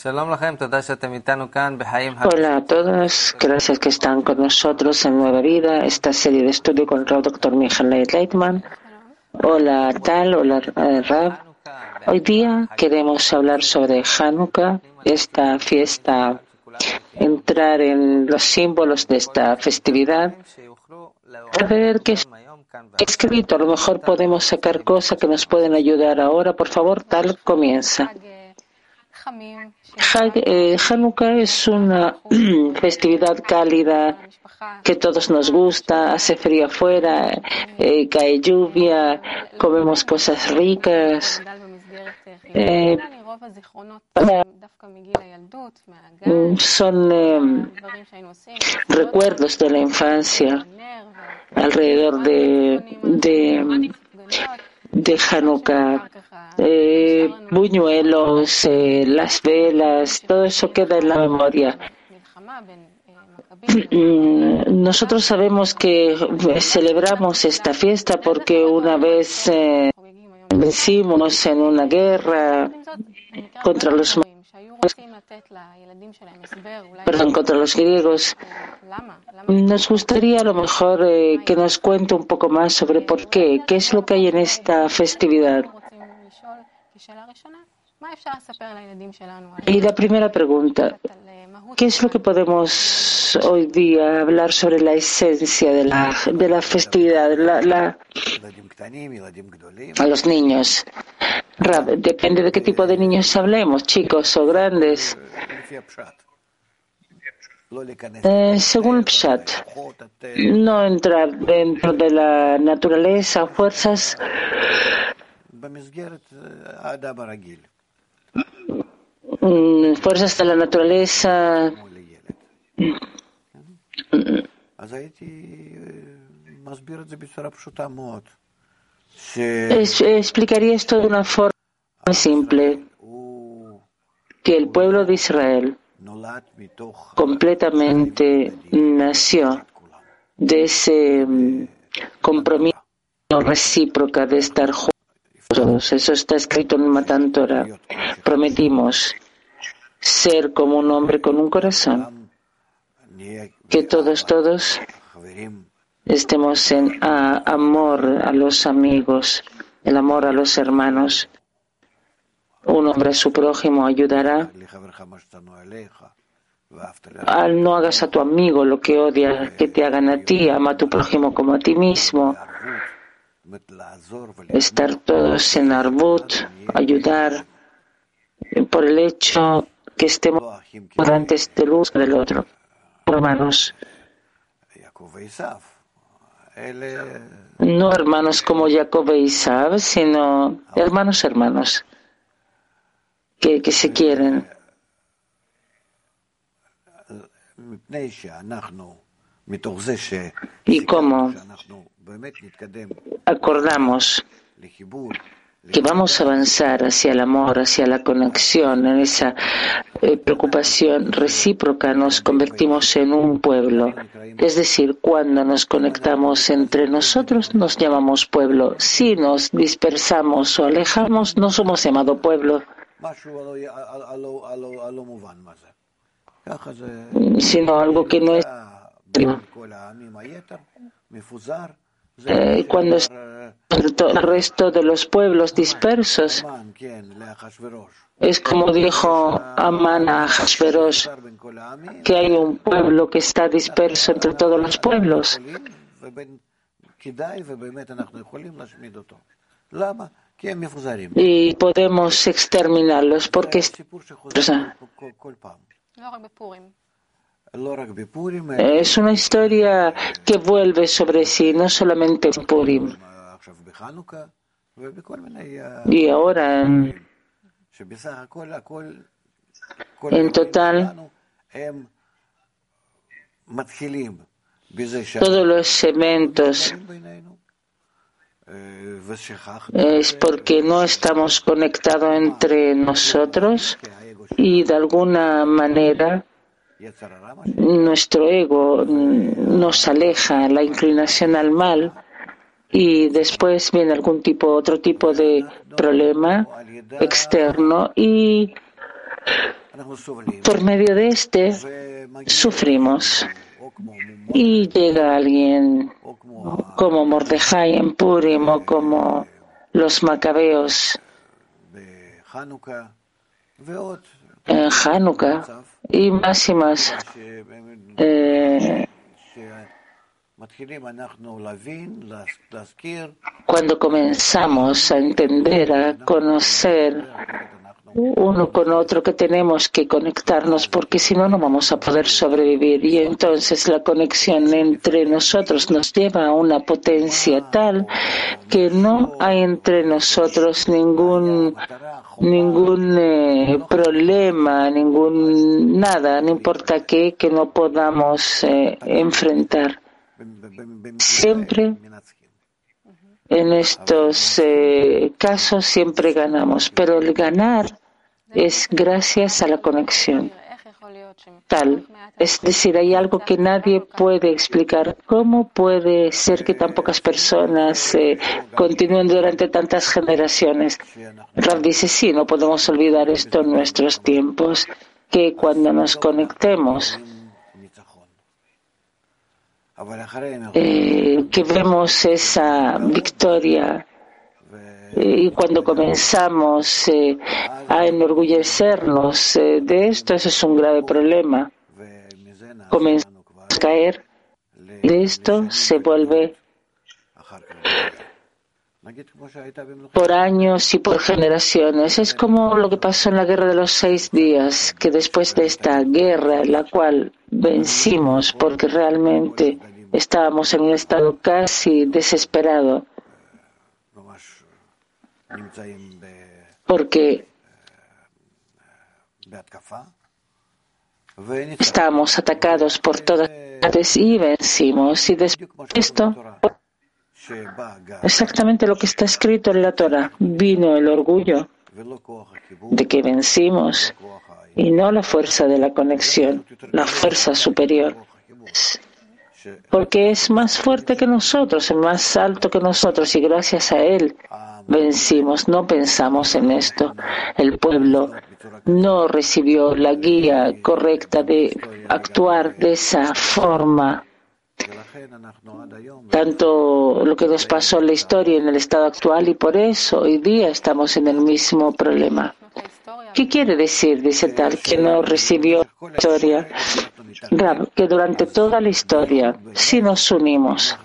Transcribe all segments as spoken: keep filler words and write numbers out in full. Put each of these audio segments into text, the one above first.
Hola a todos, gracias que están con nosotros en Nueva Vida, esta serie de estudio con el doctor Michael Leitman. Hola Tal, hola Rav. Hoy día queremos hablar sobre Hanukkah, esta fiesta, entrar en los símbolos de esta festividad, a ver qué es escrito. A lo mejor podemos sacar cosas que nos pueden ayudar ahora. Por favor, Tal, comienza. Eh, Hanukkah es una festividad cálida que todos nos gusta, hace frío afuera, eh, cae lluvia, comemos cosas ricas. Eh, son eh, recuerdos de la infancia alrededor de, de, de Hanukkah. Eh, buñuelos, eh, las velas, todo eso queda en la memoria. Nosotros sabemos que celebramos esta fiesta porque una vez eh, vencimos en una guerra contra los perdón, contra los griegos. Nos gustaría a lo mejor eh, que nos cuente un poco más sobre por qué, qué es lo que hay en esta festividad. Y la primera pregunta, ¿qué es lo que podemos hoy día hablar sobre la esencia de la, de la festividad? La, la, a los niños. Rab, depende de qué tipo de niños hablemos, chicos o grandes. Eh, según el Pshat, no entrar dentro de la naturaleza, fuerzas fuerzas de la naturaleza. Es, explicaría esto de una forma muy simple, que el pueblo de Israel completamente nació de ese compromiso recíproco de estar juntos. Eso está escrito en Matan Torah. Prometimos ser como un hombre con un corazón, que todos, todos estemos en a, amor a los amigos, el amor a los hermanos. Un hombre a su prójimo ayudará. Al no hagas a tu amigo lo que odia que te hagan a ti, ama a tu prójimo como a ti mismo. Estar todos en Arbut, ayudar por el hecho que estemos antes del uno del otro. Hermanos, no hermanos como Jacob e Isaac, sino hermanos, hermanos, que, que se quieren. Y como acordamos que vamos a avanzar hacia el amor, hacia la conexión, en esa eh, preocupación recíproca, nos convertimos en un pueblo. Es decir, cuando nos conectamos entre nosotros, nos llamamos pueblo. Si nos dispersamos o alejamos, no somos llamado pueblo, sino algo que no es. Eh, cuando el resto de los pueblos dispersos, es como dijo Amán a Ahasverosh, que hay un pueblo que está disperso entre todos los pueblos. Y podemos exterminarlos porque es una historia que vuelve sobre sí, no solamente en Purim. Y ahora, en total, todos los eventos es porque no estamos conectados entre nosotros y de alguna manera nuestro ego nos aleja, la inclinación al mal, y después viene algún tipo, otro tipo de problema externo y Por medio de este sufrimos. Y llega alguien como Mordejai en Purim o como los macabeos en Hanukkah y más y más. Eh, cuando comenzamos a entender, a conocer uno con otro, que tenemos que conectarnos porque si no, no vamos a poder sobrevivir. Y entonces la conexión entre nosotros nos lleva a una potencia tal que no hay entre nosotros ningún ningún eh, problema, ningún nada, no importa qué, que no podamos eh, enfrentar. Siempre en estos eh, casos siempre ganamos, pero el ganar es gracias a la conexión. Tal, es decir, hay algo que nadie puede explicar. ¿Cómo puede ser que tan pocas personas eh, continúen durante tantas generaciones? Rav dice, sí, no podemos olvidar esto en nuestros tiempos, que cuando nos conectemos, eh, que vemos esa victoria. Y cuando comenzamos eh, a enorgullecernos eh, de esto, eso es un grave problema. Comenzamos a caer, de esto se vuelve por años y por generaciones. Es como lo que pasó en la guerra de los seis días, que después de esta guerra, en la cual vencimos porque realmente estábamos en un estado casi desesperado, porque estamos atacados por todas partes y vencimos. Y después de esto, exactamente lo que está escrito en la Torah, vino el orgullo de que vencimos y no la fuerza de la conexión, la fuerza superior. Porque es más fuerte que nosotros, es más alto que nosotros y gracias a él vencimos. No pensamos en esto. El pueblo no recibió la guía correcta de actuar de esa forma. Tanto lo que nos pasó en la historia en el estado actual y por eso hoy día estamos en el mismo problema. ¿Qué quiere decir? Dice tal, que no recibió la historia. Grave, que durante toda la historia, si nos unimos,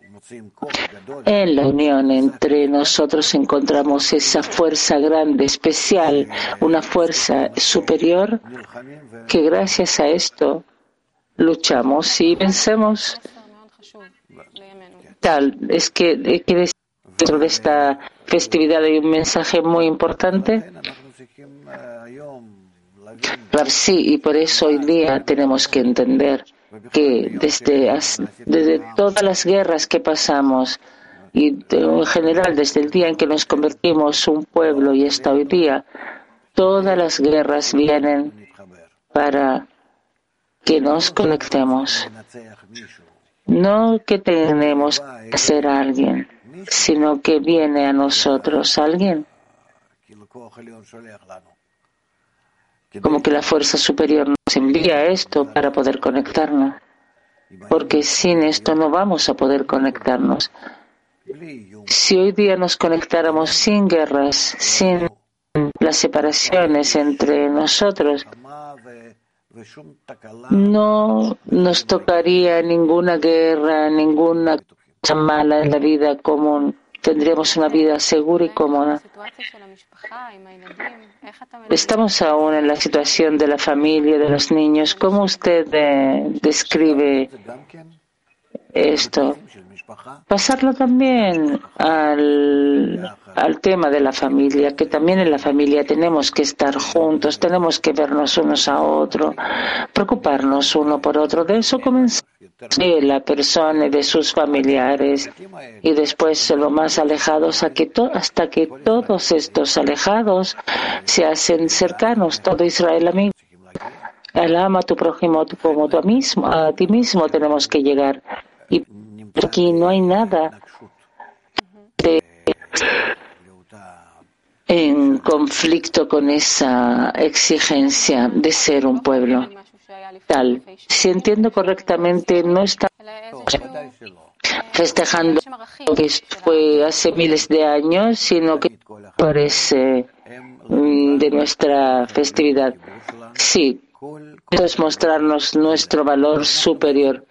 en la unión entre nosotros encontramos esa fuerza grande, especial, una fuerza superior, que gracias a esto luchamos y vencemos. Tal, es que, que dentro de esta festividad hay un mensaje muy importante. Sí, y por eso hoy día tenemos que entender que desde, desde todas las guerras que pasamos y de, en general desde el día en que nos convertimos un pueblo y hasta hoy día, todas las guerras vienen para que nos conectemos. No que tenemos que hacer a alguien, sino que viene a nosotros alguien. Como que la fuerza superior nos envía esto para poder conectarnos. Porque sin esto no vamos a poder conectarnos. Si hoy día nos conectáramos sin guerras, sin las separaciones entre nosotros, no nos tocaría ninguna guerra, ninguna cosa mala en la vida común. Tendríamos una vida segura y cómoda. Estamos aún en la situación de la familia, de los niños. ¿Cómo usted eh, describe esto? Pasarlo también al, al tema de la familia, que también en la familia tenemos que estar juntos, tenemos que vernos unos a otros, preocuparnos uno por otro. De eso comenzamos. De la persona y de sus familiares y después lo más alejados a que to- hasta que todos estos alejados se hacen cercanos, todo Israel amigo. El ama a tu prójimo como tú mismo, a ti mismo tenemos que llegar. Y aquí no hay nada de en conflicto con esa exigencia de ser un pueblo tal. Si entiendo correctamente, no estamos festejando lo que fue hace miles de años, sino que por ese de nuestra festividad. Sí, eso es mostrarnos nuestro valor superior.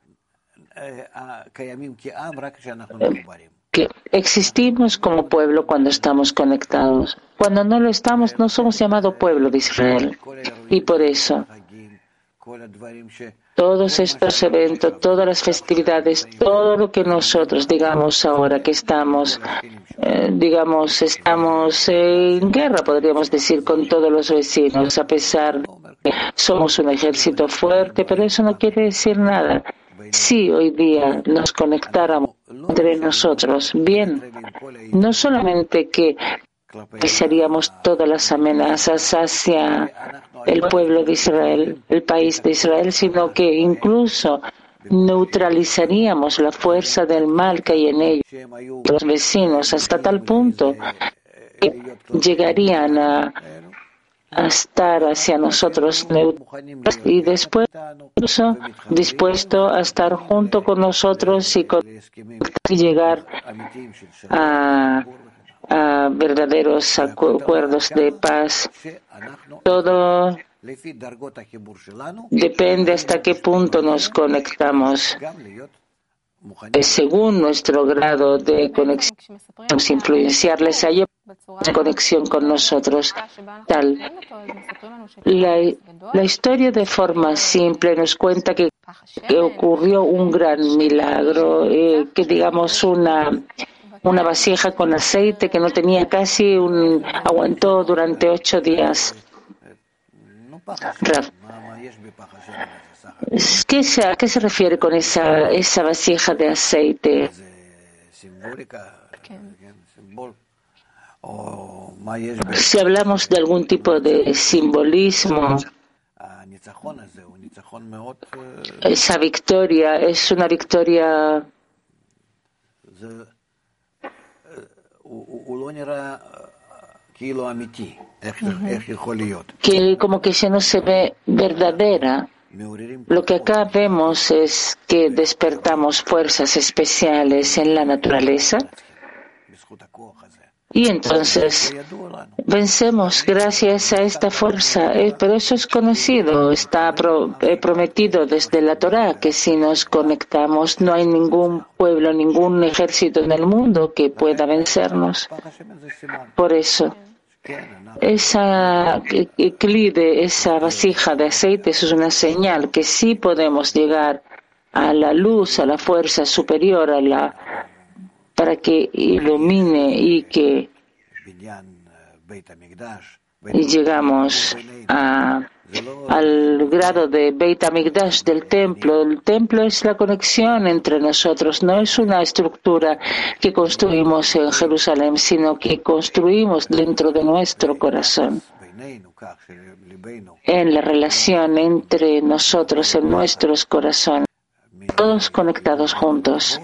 Que existimos como pueblo cuando estamos conectados. Cuando no lo estamos, no somos llamado pueblo de Israel. Y por eso, todos estos eventos, todas las festividades, todo lo que nosotros digamos ahora que estamos, eh, digamos, estamos en guerra, podríamos decir, con todos los vecinos, a pesar de que somos un ejército fuerte, pero eso no quiere decir nada. Si hoy día nos conectáramos entre nosotros, bien, no solamente que pisaríamos todas las amenazas hacia el pueblo de Israel, el país de Israel, sino que incluso neutralizaríamos la fuerza del mal que hay en ellos, los vecinos, hasta tal punto que llegarían a, a estar hacia nosotros neutrales y después incluso dispuesto a estar junto con nosotros y, con, y llegar a a verdaderos acuerdos de paz. Todo depende hasta qué punto nos conectamos. Según nuestro grado de conexión, influenciarles a ellos en conexión con nosotros. Tal. La, la historia de forma simple nos cuenta que, que ocurrió un gran milagro, eh, que digamos una una vasija con aceite que no tenía casi un aguantó durante ocho días. Rav, ¿Qué se, ¿a qué se refiere con esa esa vasija de aceite? Si hablamos de algún tipo de simbolismo, esa victoria es una victoria que como que se no se ve verdadera. Lo que acá vemos es que despertamos fuerzas especiales en la naturaleza y entonces vencemos gracias a esta fuerza. Pero eso es conocido, está pro, eh, prometido desde la Torá, que si nos conectamos no hay ningún pueblo, ningún ejército en el mundo que pueda vencernos. Por eso, esa clide, esa vasija de aceite, eso es una señal que sí podemos llegar a la luz, a la fuerza superior, a la para que ilumine y que y llegamos a, al grado de Beit HaMikdash, del templo. El templo es la conexión entre nosotros, no es una estructura que construimos en Jerusalén, sino que construimos dentro de nuestro corazón, en la relación entre nosotros, en nuestros corazones, todos conectados juntos.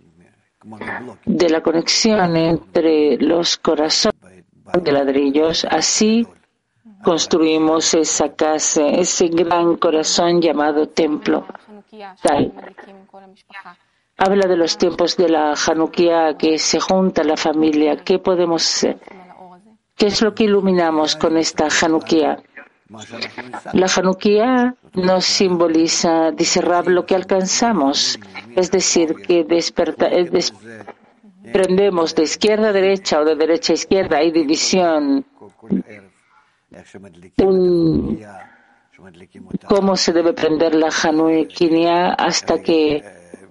De la conexión entre los corazones de ladrillos, así construimos esa casa, ese gran corazón llamado templo. Tal. Habla de los tiempos de la Hanukkah, que se junta la familia. ¿Qué podemos, qué es lo que iluminamos con esta Hanukkah? La Hanukkah nos simboliza, dice Rab, lo que alcanzamos, es decir, que desperta, es des, prendemos de izquierda a derecha o de derecha a izquierda, hay división. Un, ¿Cómo se debe prender la Hanukkah hasta que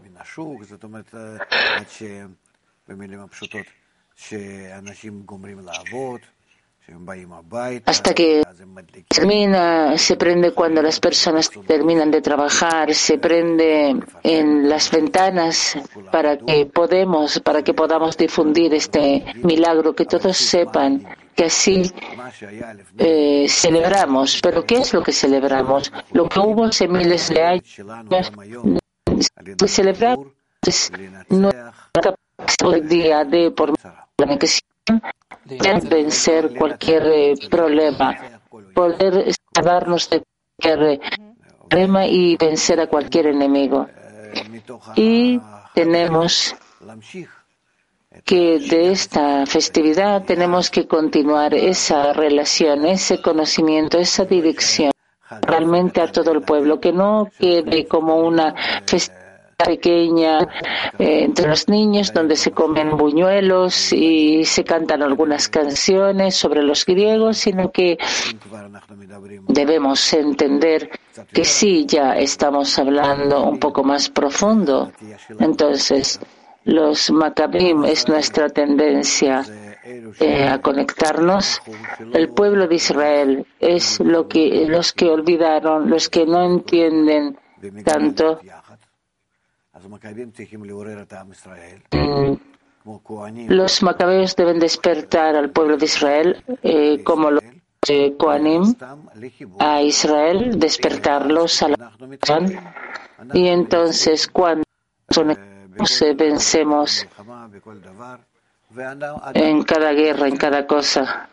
hasta que termina, se prende cuando las personas terminan de trabajar, se prende en las ventanas para que podemos, para que podamos difundir este milagro, que todos sepan que así eh, celebramos. Pero ¿qué es lo que celebramos? Lo que hubo hace miles de años, que celebramos no es el día de por la conexión vencer cualquier eh, problema, poder salvarnos de cualquier problema y vencer a cualquier enemigo. Y tenemos que de esta festividad tenemos que continuar esa relación, ese conocimiento, esa dirección realmente a todo el pueblo, que no quede como una festividad pequeña eh, entre los niños donde se comen buñuelos y se cantan algunas canciones sobre los griegos, sino que debemos entender que sí, ya estamos hablando un poco más profundo. Entonces, los Maccabim es nuestra tendencia eh, a conectarnos. El pueblo de Israel es lo que los que olvidaron, los que no entienden tanto. Los macabeos deben despertar al pueblo de Israel eh, como los eh, Kohanim a Israel, despertarlos a la oración. Y entonces cuando nos vencemos en cada guerra, en cada cosa.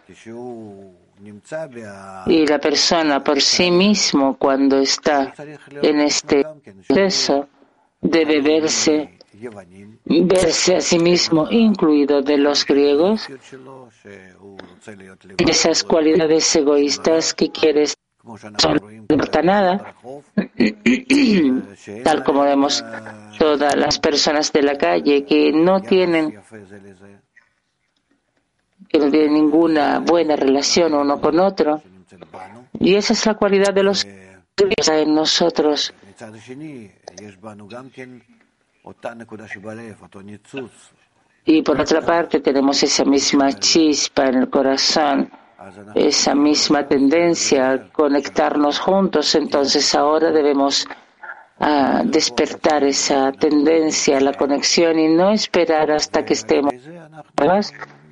Y la persona por sí mismo, cuando está en este proceso, debe verse, verse a sí mismo incluido de los griegos, esas cualidades egoístas que quieres no importa nada, tal como vemos todas las personas de la calle que no tienen que no tienen ninguna buena relación uno con otro, y esa es la cualidad de los griegos en nosotros. Y por otra parte tenemos esa misma chispa en el corazón, esa misma tendencia a conectarnos juntos. Entonces ahora debemos uh, despertar esa tendencia a la conexión y no esperar hasta que estemos, ¿verdad?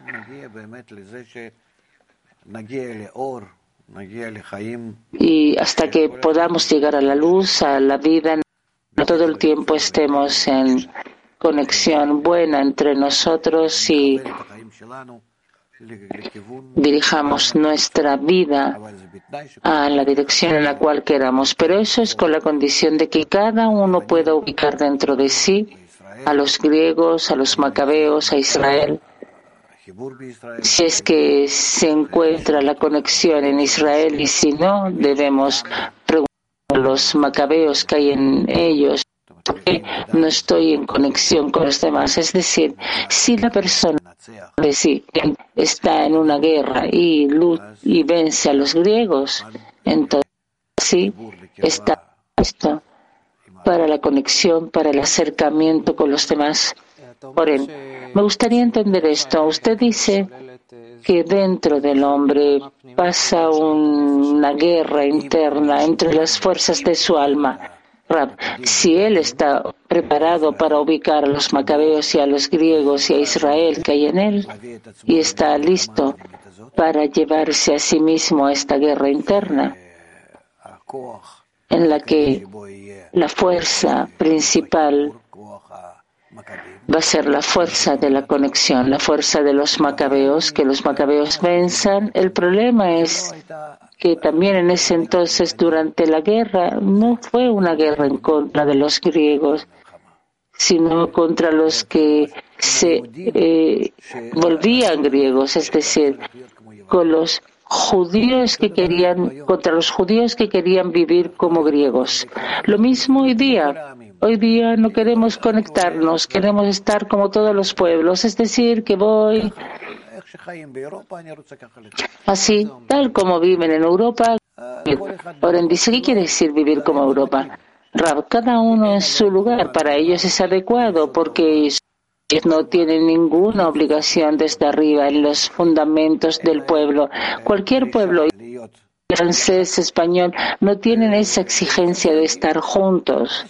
Y hasta que podamos llegar a la luz, a la vida, todo el tiempo estemos en conexión buena entre nosotros y dirijamos nuestra vida a la dirección en la cual queramos. Pero eso es con la condición de que cada uno pueda ubicar dentro de sí a los griegos, a los macabeos, a Israel. Si es que se encuentra la conexión en Israel, y si no, debemos preguntar a los macabeos que hay en ellos, ¿por qué no estoy en conexión con los demás? Es decir, si la persona está en una guerra y, y vence a los griegos, entonces sí está listo para la conexión, para el acercamiento con los demás. Por él. Me gustaría entender esto. Usted dice que dentro del hombre pasa un, una guerra interna entre las fuerzas de su alma. Rab, si él está preparado para ubicar a los macabeos y a los griegos y a Israel que hay en él, y está listo para llevarse a sí mismo a esta guerra interna, en la que la fuerza principal va a ser la fuerza de la conexión, la fuerza de los macabeos, que los macabeos venzan. El problema es que también en ese entonces, durante la guerra, no fue una guerra en contra de los griegos, sino contra los que se eh, volvían griegos, es decir, con los judíos que querían, contra los judíos que querían vivir como griegos. Lo mismo hoy día. Hoy día no queremos conectarnos, queremos estar como todos los pueblos, es decir, que voy así, tal como viven en Europa. Oren dice, ¿qué quiere decir vivir como Europa? Rab, cada uno en su lugar, para ellos es adecuado, porque ellos no tienen ninguna obligación desde arriba en los fundamentos del pueblo. Cualquier pueblo, francés, español, no tienen esa exigencia de estar juntos,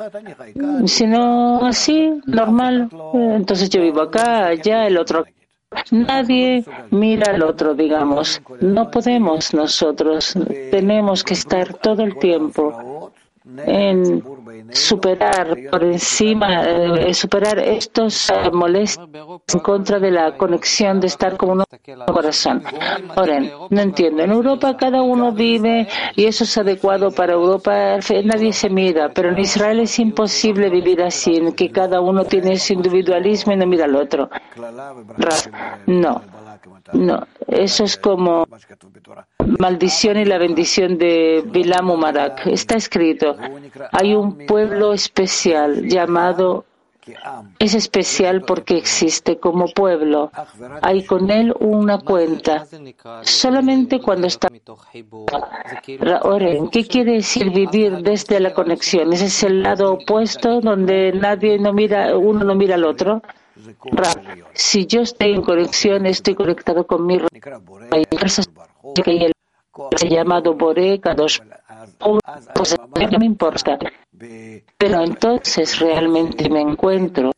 sino así, normal. Entonces yo vivo acá, allá, el otro. Nadie mira al otro, digamos. No podemos nosotros, tenemos que estar todo el tiempo en superar por encima, eh, superar estos eh, molestias en contra de la conexión de estar como un corazón. Oren, no entiendo. En Europa cada uno vive y eso es adecuado para Europa. Nadie se mira, pero en Israel es imposible vivir así, en que cada uno tiene su individualismo y no mira al otro. No, no. Eso es como maldición y la bendición de Bilam Umarak. Está escrito, hay un pueblo especial llamado, es especial porque existe como pueblo. Hay con él una cuenta. Solamente cuando está... Oren, ¿qué quiere decir vivir desde la conexión? Ese es el lado opuesto donde nadie no mira, uno no mira al otro. Si yo estoy en conexión, estoy conectado con mi que el llamado Boré, Kadosh, pues no me importa. Pero entonces realmente me encuentro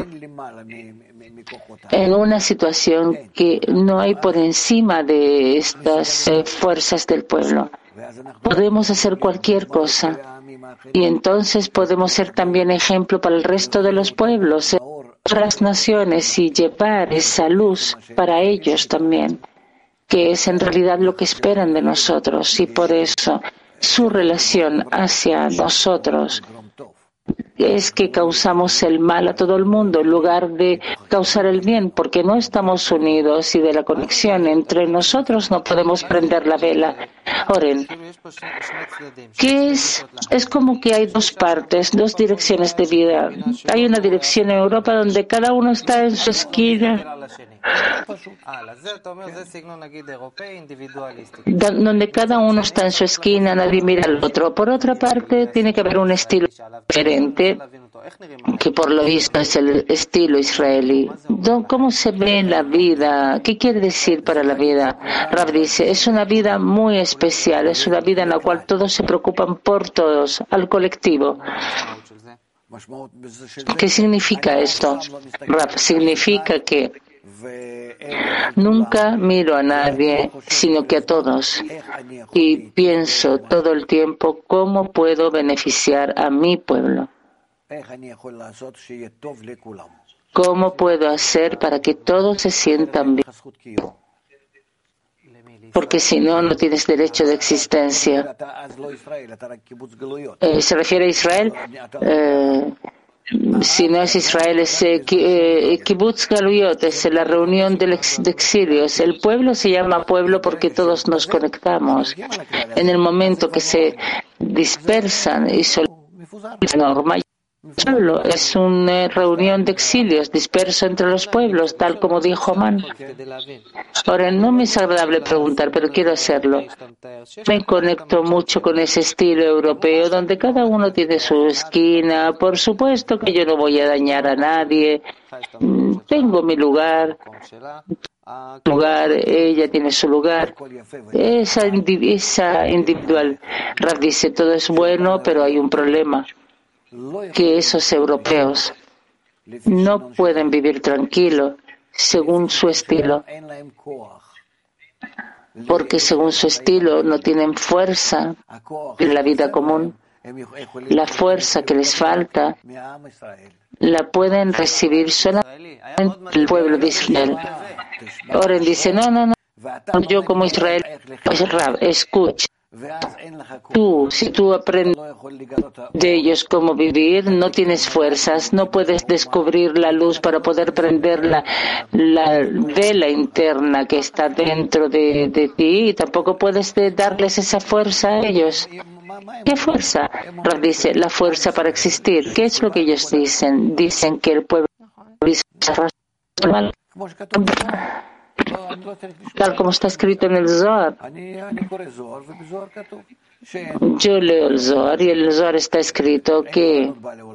en una situación que no hay por encima de estas eh, fuerzas del pueblo. Podemos hacer cualquier cosa y entonces podemos ser también ejemplo para el resto de los pueblos, otras naciones y llevar esa luz para ellos también, que es en realidad lo que esperan de nosotros, y por eso su relación hacia nosotros es que causamos el mal a todo el mundo en lugar de causar el bien, porque no estamos unidos y de la conexión entre nosotros no podemos prender la vela. Oren, ¿qué es? Es como que hay dos partes, dos direcciones de vida. Hay una dirección en Europa donde cada uno está en su esquina, donde cada uno está en su esquina, nadie mira al otro. Por otra parte, tiene que haber un estilo diferente, que por lo visto es el estilo israelí. ¿Cómo se ve la vida? ¿Qué quiere decir para la vida? Rav dice, es una vida muy especial, es una vida en la cual todos se preocupan por todos, al colectivo. ¿Qué significa esto? Rav, significa que nunca miro a nadie, sino que a todos. Y pienso todo el tiempo cómo puedo beneficiar a mi pueblo. ¿Cómo puedo hacer para que todos se sientan bien? Porque si no, no tienes derecho de existencia. Eh, ¿Se refiere a Israel? Eh, Si no es Israel, es eh, Kibbutz Galuyot, es la reunión de exilios. El pueblo se llama pueblo porque todos nos conectamos. En el momento que se dispersan y son normal, pueblo es una reunión de exilios disperso entre los pueblos, tal como dijo Amán. Ahora, no me es agradable preguntar, pero quiero hacerlo. Me conecto mucho con ese estilo europeo donde cada uno tiene su esquina. Por supuesto que yo no voy a dañar a nadie. Tengo mi lugar. lugar, ella tiene su lugar. Esa, esa individual. Rav dice, todo es bueno, pero hay un problema. Que esos europeos no pueden vivir tranquilo según su estilo, porque según su estilo no tienen fuerza en la vida común. La fuerza que les falta la pueden recibir solamente el pueblo de Israel. Oren dice, no, no, no, yo como Israel, escucha. Tú, si tú aprendes de ellos cómo vivir, no tienes fuerzas, no puedes descubrir la luz para poder prender la, la vela interna que está dentro de, de ti, y tampoco puedes de darles esa fuerza a ellos. ¿Qué fuerza? Rav dice, la fuerza para existir. ¿Qué es lo que ellos dicen? Dicen que el pueblo tal como está escrito en el Zohar. Yo leo el Zohar y en el Zohar está escrito que,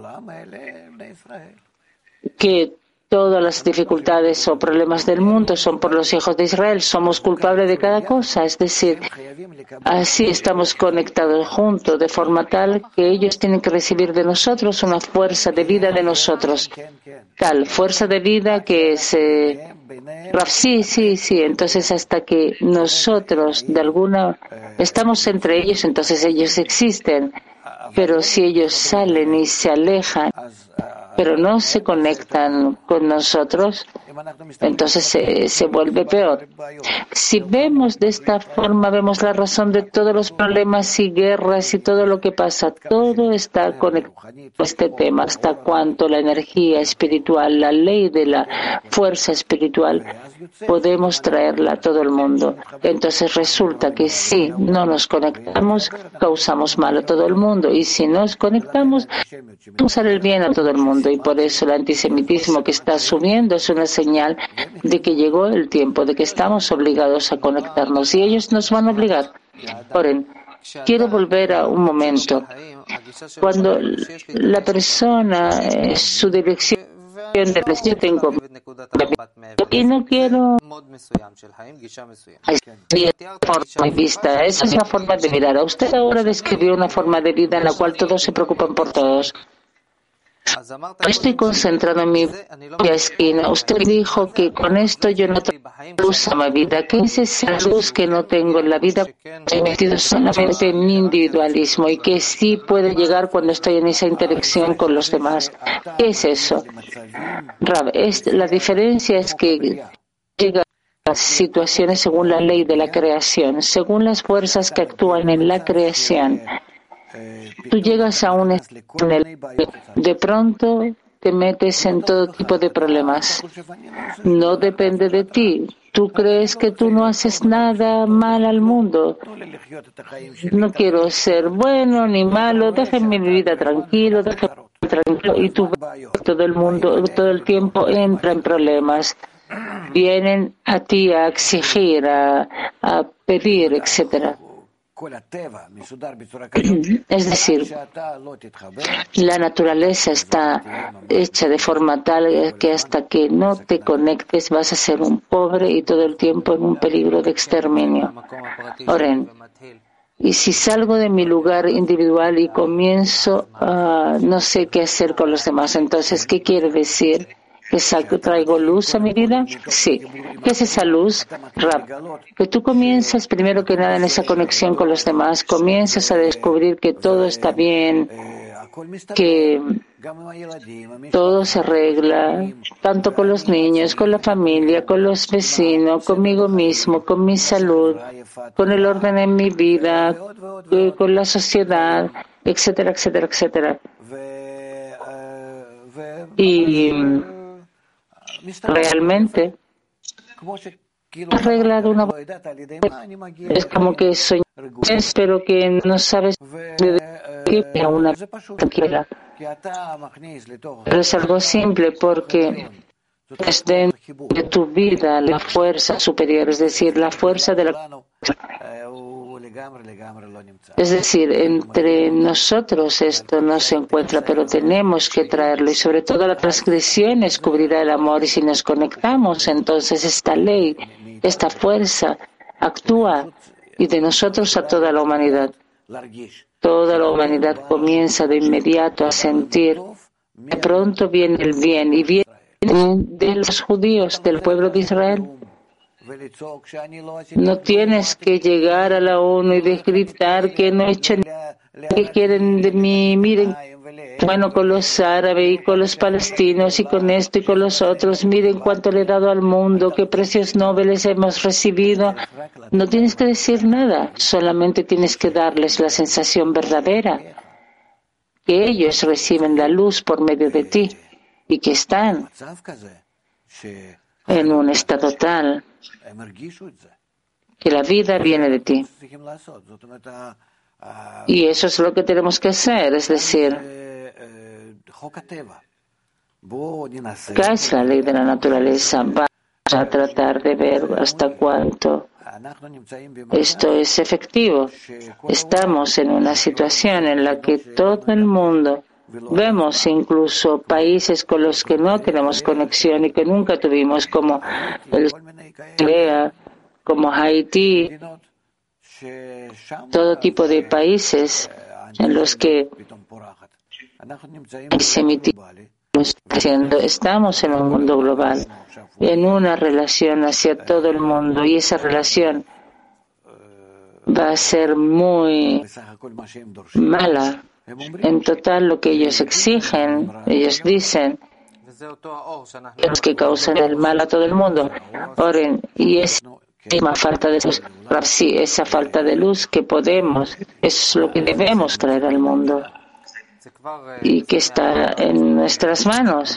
que todas las dificultades o problemas del mundo son por los hijos de Israel. Somos culpables de cada cosa. Es decir, así estamos conectados juntos de forma tal que ellos tienen que recibir de nosotros una fuerza de vida de nosotros. Tal fuerza de vida que se... Sí, sí, sí. Entonces hasta que nosotros de alguna... estamos entre ellos, entonces ellos existen. Pero si ellos salen y se alejan, pero no se conectan con nosotros, entonces se, se vuelve peor. Si vemos de esta forma, vemos la razón de todos los problemas y guerras y todo lo que pasa. Todo está conectado a este tema, hasta cuanto la energía espiritual, la ley de la fuerza espiritual, podemos traerla a todo el mundo. Entonces resulta que si no nos conectamos, causamos mal a todo el mundo. Y si nos conectamos, causar el bien a todo el mundo. Y por eso el antisemitismo que está subiendo es una señal de que llegó el tiempo, de que estamos obligados a conectarnos. Y ellos nos van a obligar. Oren, quiero volver a un momento. Cuando la persona, eh, su dirección de yo tengo y no quiero forma de vista. Esa es la forma de mirar. A usted ahora describió una forma de vida en la cual todos se preocupan por todos. Estoy concentrado en mi propia esquina. Usted dijo que con esto yo no tengo luz a mi vida. ¿Qué es esa luz que no tengo en la vida? Estoy metido solamente en mi individualismo y que sí puede llegar cuando estoy en esa interacción con los demás. ¿Qué es eso? Rab, es, la diferencia es que llega a las situaciones según la ley de la creación, según las fuerzas que actúan en la creación. Tú llegas a un estado de pronto te metes en todo tipo de problemas. No depende de ti. Tú crees que tú no haces nada mal al mundo. No quiero ser bueno ni malo. Déjame mi vida tranquilo, déjame tranquilo. Y tú ves que todo el mundo, todo el tiempo entra en problemas. Vienen a ti a exigir, a, a pedir, etcétera. Es decir, la naturaleza está hecha de forma tal que hasta que no te conectes vas a ser un pobre y todo el tiempo en un peligro de exterminio. Oren, y si salgo de mi lugar individual y comienzo a no sé qué hacer con los demás, entonces, ¿qué quiere decir? ¿Que traigo luz a mi vida? Sí. ¿Qué es esa luz? Rab, que tú comienzas primero que nada en esa conexión con los demás, comienzas a descubrir que todo está bien, que todo se arregla, tanto con los niños, con la familia, con los vecinos, conmigo mismo, con mi salud, con el orden en mi vida, con la sociedad, etcétera, etcétera, etcétera. Y realmente arreglado una es como que soñas pero que no sabes de qué a una tranquila, pero es algo simple porque es dentro de tu vida la fuerza superior, es decir, la fuerza de la Es decir, entre nosotros esto no se encuentra, pero tenemos que traerlo y sobre todo la transgresión descubrirá el amor y si nos conectamos, entonces esta ley, esta fuerza actúa y de nosotros a toda la humanidad. Toda la humanidad comienza de inmediato a sentir, de pronto viene el bien y viene de los judíos, del pueblo de Israel. No tienes que llegar a la ONU y de gritar que no he hecho nada, que quieren de mí, miren, bueno, con los árabes y con los palestinos y con esto y con los otros, miren cuánto le he dado al mundo, qué precios nobles hemos recibido. No tienes que decir nada, solamente tienes que darles la sensación verdadera, que ellos reciben la luz por medio de ti y que están en un estado tal que la vida viene de ti. Y eso es lo que tenemos que hacer, es decir, ¿qué es la ley de la naturaleza? Vamos a tratar de ver hasta cuánto esto es efectivo. Estamos en una situación en la que todo el mundo, vemos incluso países con los que no tenemos conexión y que nunca tuvimos, como el Corea, como Haití, todo tipo de países en los que estamos en un mundo global, en una relación hacia todo el mundo, y esa relación va a ser muy mala En total, lo que ellos exigen, ellos dicen, los que causan el mal a todo el mundo, oren, y esa misma falta de luz, sí, esa falta de luz que podemos, es lo que debemos traer al mundo y que está en nuestras manos.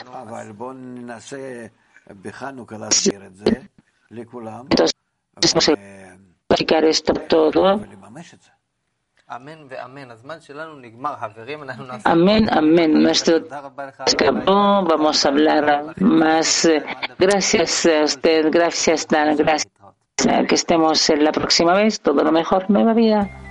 Entonces, vamos a explicar esto todo. Amén, amén. Nuestro acabó. Vamos a hablar más. Gracias a usted, gracias Dan, gracias. Que estemos en la próxima vez. Todo lo mejor, nueva vida.